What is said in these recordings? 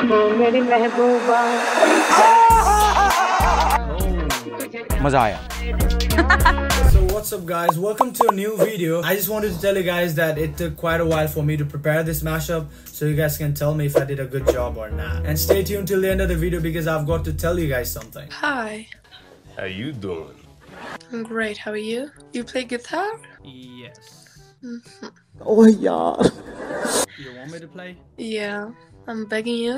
मेरी महबूबा मजा आया. So what's up guys, welcome to a new video. I just wanted to tell you guys that it took quite a while for me to prepare this mashup, so you guys can tell me if I did a good job or not. And stay tuned till the end of the video because I've got to tell you guys something. Hi. How you doing? I'm great. How are you? You play guitar? Yes. Oh यार You want me to play? Yeah. I'm begging you.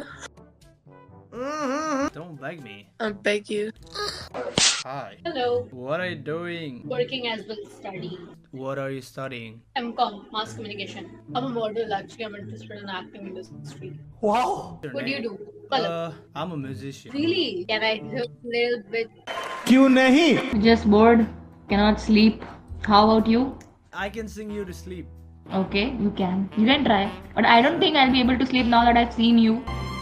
Don't beg me. I beg you. Hi. Hello. What are you doing? Working as well as studying. What are you studying? MCOM, Mass Communication. I'm a model actually. I'm interested in acting industry. Wow. What do you do? Color. I'm a musician. Really? Can I hear a little bit? क्यों नहीं? Just bored, cannot sleep. How about you? I can sing you to sleep. Okay, you can. You can try. But I don't think I'll be able to sleep now that I've seen you.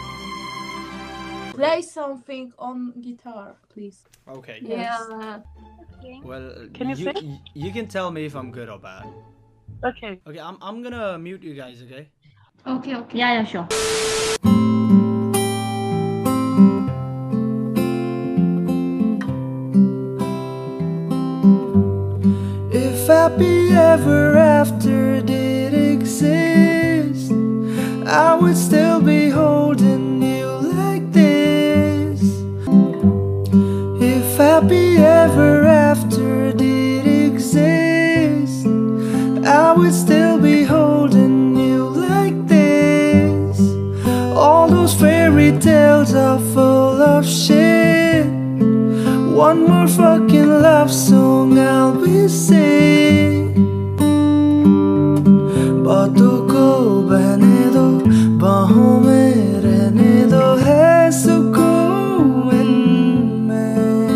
Play something on guitar, please. Okay. Yeah. Well, Can you sing? You can tell me if I'm good or bad. Okay. Okay, I'm gonna mute you guys, okay? Okay. Yeah, sure. If happy ever after did exist, I would still be holding you like this. If happy ever after did exist, I would still be holding you like this. All those fairy tales are full of shit. One more fucking love song I'll be singing. बातों को बहने दो, बाहों में रहने दो, है सुकून इनमें.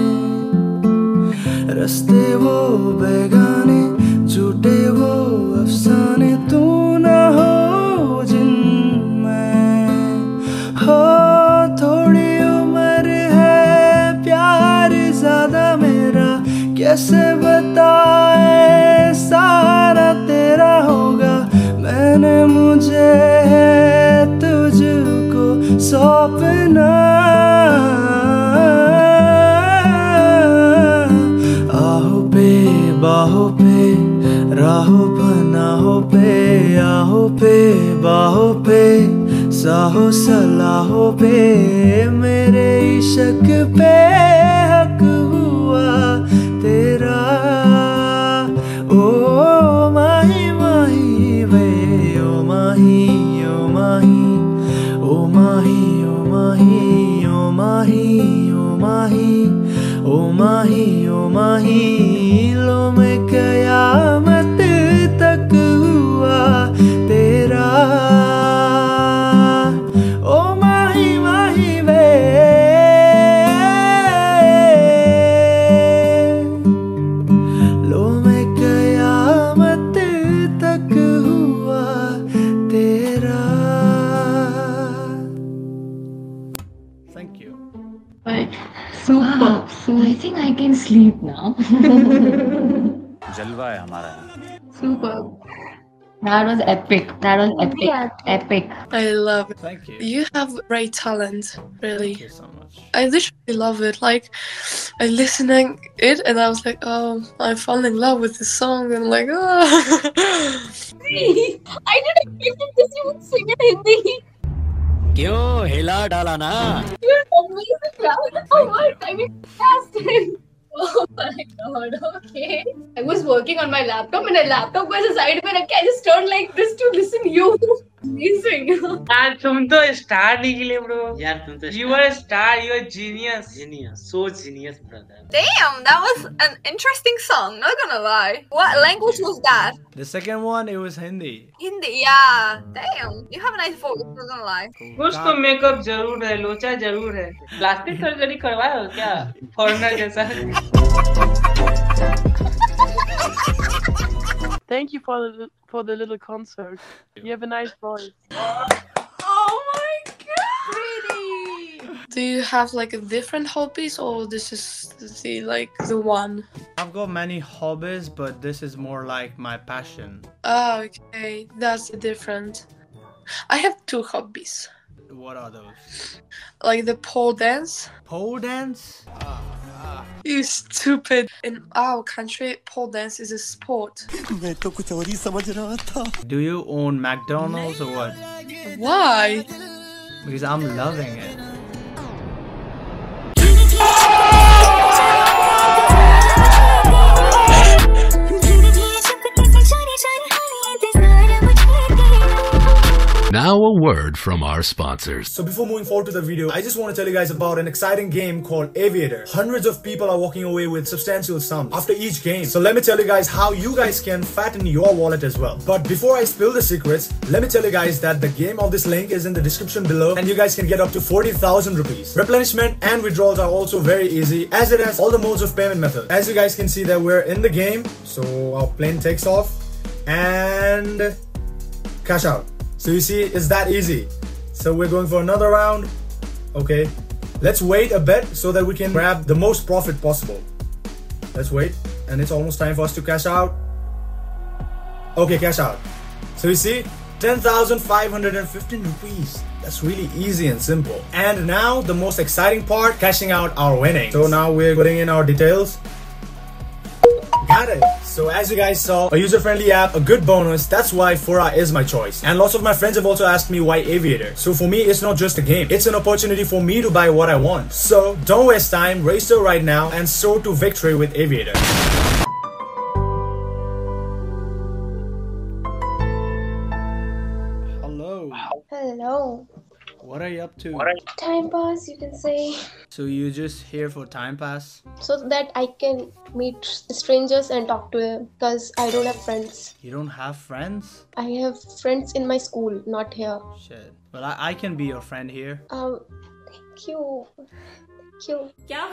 रास्ते वो बेगाने, झूठे वो अफसाने, तू ना हो जिनमें. हो थोड़ी उम्र है, प्यार ज्यादा मेरा, कैसे बताए सारा तेरा होगा. मैंने मुझे है तुझको सौंपना. आहों पे बाहों पे, राहों पनाहों पे, आहों पे बाहों पे, साहो सलाहों पे, मेरे इश्क पे हक हुआ तेरा. ओ माही माही वे, ओ माही, ओ माही, ओ माही, ओ माही, ओ माही, ओ माही, ओ माही, ओ माही, लो मैं कयामत तक हुआ तेरा. ओ माही माही वे, लो मैं कयामत तक हुआ तेरा. Thank you. But super. So I think I can sleep now. जलवा है हमारा. Super. That was epic. Epic. I love it. Thank you. You have great talent, really. Thank you so much. I literally love it. Like, I listening it and I was like, oh, I fall in love with this song and like, oh. I didn't expect this. You would sing in Hindi. क्यों हिला डाला ना? You're amazing, man. Oh my, I mean, fantastic. Oh my god, okay. I was working on my laptop and a laptop was side में रख के I just turned like this to listen you. Amazing. यार तुम तो star निकले bro. यार तुम तो You are a star. You are genius. genius, so genius, brother. Damn, that was an interesting song, not gonna lie. What language was that? The second one, it was Hindi. Hindi, yeah. Damn, you have a nice voice, not gonna lie. कुछ तो makeup जरूर है, लोचा जरूर है. Plastic surgery करवाया हो क्या? फॉरेनर जैसा. Thank you for the little concert. You have a nice voice. Oh my god, really? Do you have like a different hobbies or this is the one? I've got many hobbies, but this is more like my passion. Oh, okay, that's different. I have two hobbies. What are those? Like the pole dance. Pole dance? You stupid. In our country, pole dance is a sport. Do you own McDonald's or what? Why? Because I'm loving it. Now a word from our sponsors. So before moving forward to the video, I just want to tell you guys about an exciting game called Aviator. Hundreds of people are walking away with substantial sums after each game. So let me tell you guys how you guys can fatten your wallet as well. But before I spill the secrets, let me tell you guys that the game of this link is in the description below and you guys can get up to 40,000 rupees. Replenishment and withdrawals are also very easy as it has all the modes of payment method. As you guys can see that we're in the game. So our plane takes off and cash out. So you see, it's that easy. So we're going for another round. Okay, let's wait a bit so that we can grab the most profit possible. Let's wait, and it's almost time for us to cash out. Okay, cash out. So you see, 10,515 rupees. That's really easy and simple. And now the most exciting part, cashing out our winnings. So now we're putting in our details. Got it. So as you guys saw, a user-friendly app, a good bonus, that's why Fora is my choice. And lots of my friends have also asked me why Aviator. So for me, it's not just a game. It's an opportunity for me to buy what I want. So don't waste time, register right now and soar to victory with Aviator. Hello. Hello. What are you up to? Time pass, you can say. So you're just here for time pass? So that I can meet strangers and talk to them because I don't have friends. You don't have friends? I have friends in my school, not here. Shit. Well, I can be your friend here. Thank you. Thank you.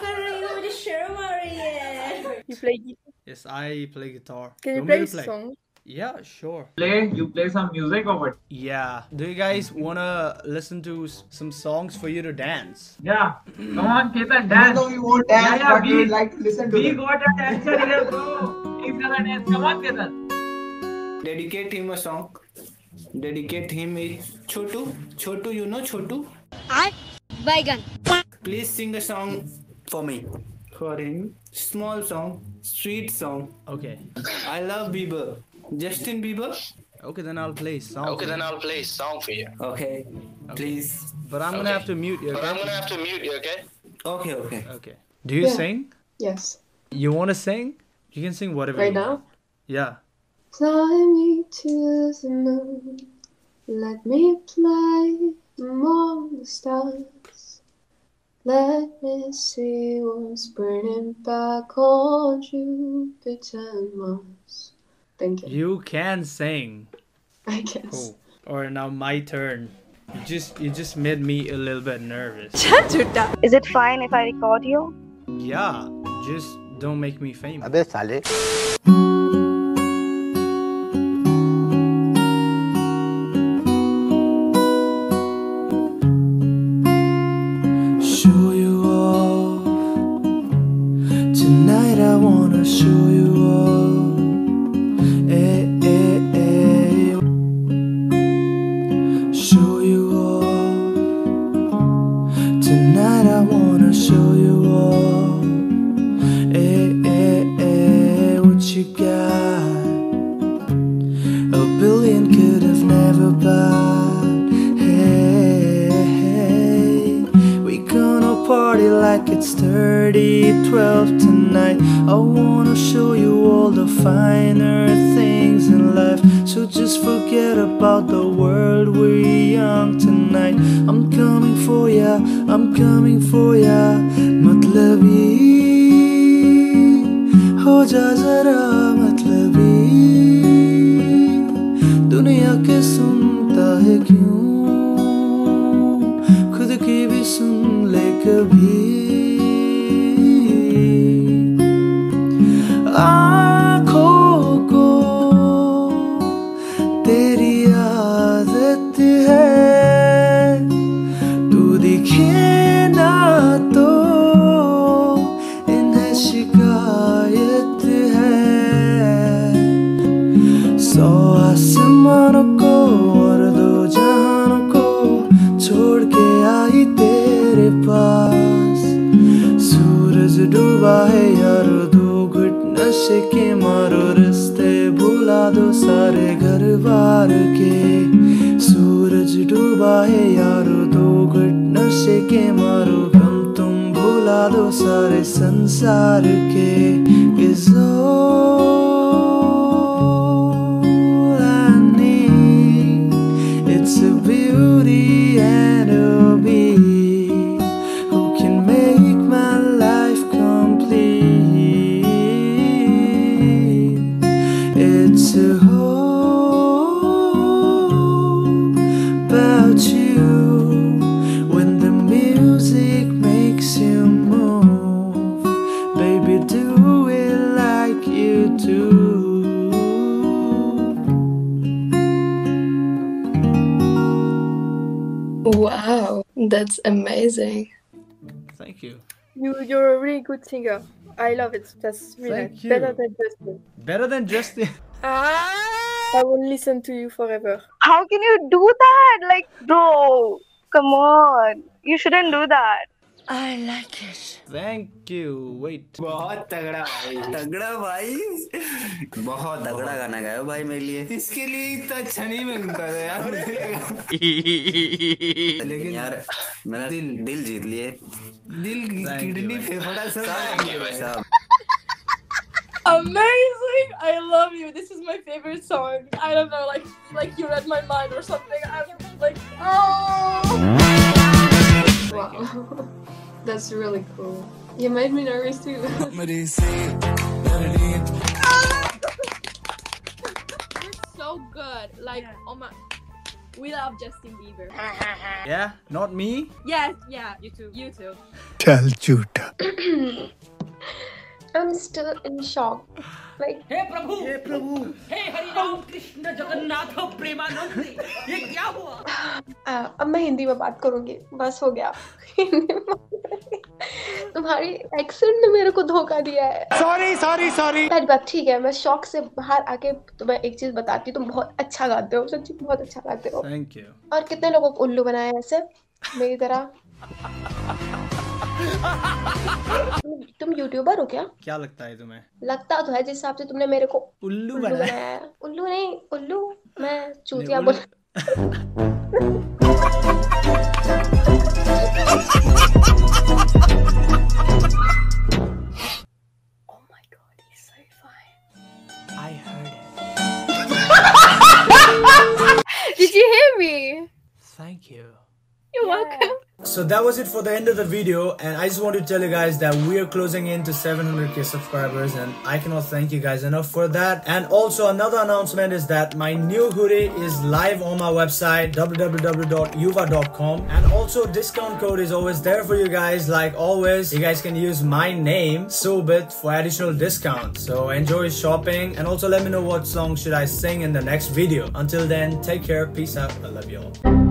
You play guitar? Yes, I play guitar. Can you Want play me a to song? Yeah, sure. You play some music or what? Yeah. Do you guys wanna listen to some songs for you to dance? Yeah. Come on, Ketan, dance. No, we won't dance, Yeah, but we would like to listen to We it. got a dancer here, bro. He's gonna dance. Come on, Ketan. Dedicate him a song. Dedicate him a Chotu. Chotu, you know Chotu? Baigan. Please sing a song for me. For him. Small song. Sweet song. Okay. I love Bieber. Justin Bieber? Okay, then I'll play song. Okay, then I'll play song for you. Okay. Please. But I'm gonna have to mute you, okay? Okay, okay. Okay. Do you sing? Yes. You wanna sing? You can sing whatever Right you now? want. Yeah. Fly me to the moon. Let me play among the stars. Let me see what's burning back on Jupiter and Mars. Thank you. You can sing. I guess. Cool. Alright, now my turn. You just made me a little bit nervous. Is it fine if I record you? Yeah, just don't make me famous. अबे साले. Show you all. Tonight I wanna show you all. Show you all. Tonight I wanna show you all. What you got? A billion could have never bought. Hey, we gonna party like it's 30-12 tonight. I wanna show you all the finer things in life. So just forget about the world, we're young tonight. I'm coming for ya, I'm coming for ya. मतलबी हो जा जरा मतलबी. दुनिया के सुनता है क्यों, खुद की भी सुन ले कभी. आँखों को तेरी आदत है, तू दिखे ना तो इन्हें शिकायत है. सौ आसमानों को और दो जहानों को छोड़ चाहे यारो दो घुट नशे के मारो गम तुम भुला दो सारे संसार के is all I need. It's a beauty and a beat who can make my life complete. It's a hope about you when the music makes you move. Baby, do it like you do. Wow, that's amazing. Thank you. You're a really good singer. I love it. That's really Thank you. better than Justin. Better than Justin. I will listen to you forever. How can you do that? Like, bro, come on. You shouldn't do that. I like it. Thank you. Wait. बहुत तगड़ा भाई, तगड़ा भाई, बहुत तगड़ा गाना गाया भाई मेरे लिए। इसके लिए इतना अच्छा नहीं मिलता था यार। लेकिन यार मेरा दिल जीत लिए। दिल किडनी फेफड़ा सब। Amazing! I love you. This is my favorite song. I don't know, like you read my mind or something. I'm like, oh! Wow, that's really cool. You made me nervous too. You're so good. Like, oh my, we love Justin Bieber. Yeah, not me. Yes, yeah, you too. You too. Tell Juta. I'm still in shock. Like, हे प्रभु, हे हरि राम कृष्ण जगन्नाथ प्रेमानंद, ये क्या हुआ? अब मैं हिंदी में बात करूंगी, बस हो गया। तुम्हारी एक्सेंट ने मेरे को धोखा दिया है। सॉरी। पहली बात ठीक है, मैं शौक से बाहर आके तुम्हें एक चीज बताती हूँ, तुम बहुत अच्छा गाते हो, सच्ची बहुत अच्छा गाते हो। Thank you. और कितने लोगों को उल्लू बनाया है ऐसे मेरी तरह। तुम यूट्यूबर हो क्या? क्या लगता है तुम्हें? लगता तो है जिस हिसाब से तुमने मेरे को उल्लू बनाया है। उल्लू नहीं, उल्लू मैं चूतिया बोल। Oh my God, he's so fine. I heard it. Did you hear me? Thank you. You're welcome. So that was it for the end of the video, and I just want to tell you guys that we are closing in to 700k subscribers, and I cannot thank you guys enough for that. And also another announcement is that my new hoodie is live on my website www.yuva.com, and also discount code is always there for you guys. Like always, you guys can use my name Sobit for additional discount. So enjoy shopping, and also let me know what song should I sing in the next video. Until then, take care, peace out, I love you all.